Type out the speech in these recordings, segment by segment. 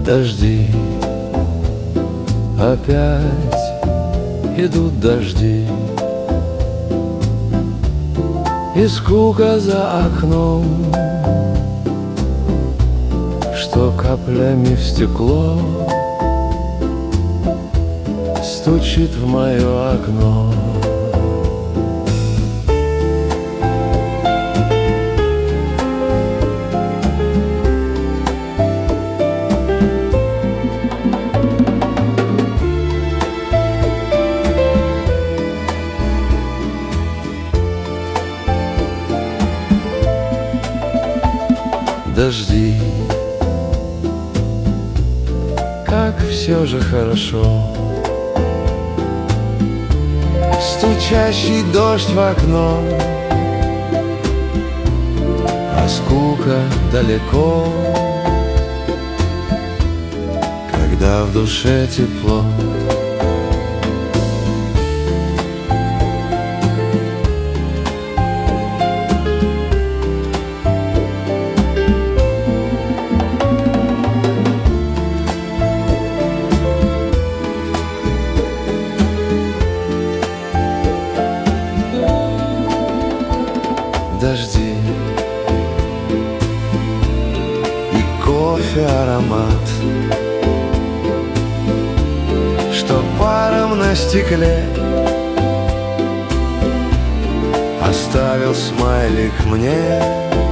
Дожди, опять идут дожди, и скука за окном, что каплями в стекло стучит в мое окно. Дожди, как все же хорошо. Стучащий дождь в окно, а скука далеко, когда в душе тепло. Дожди и кофе аромат, что паром на стекле оставил смайлик мне,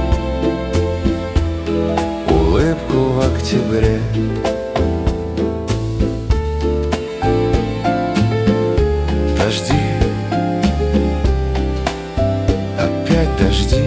улыбку в октябре. Дожди, опять дожди,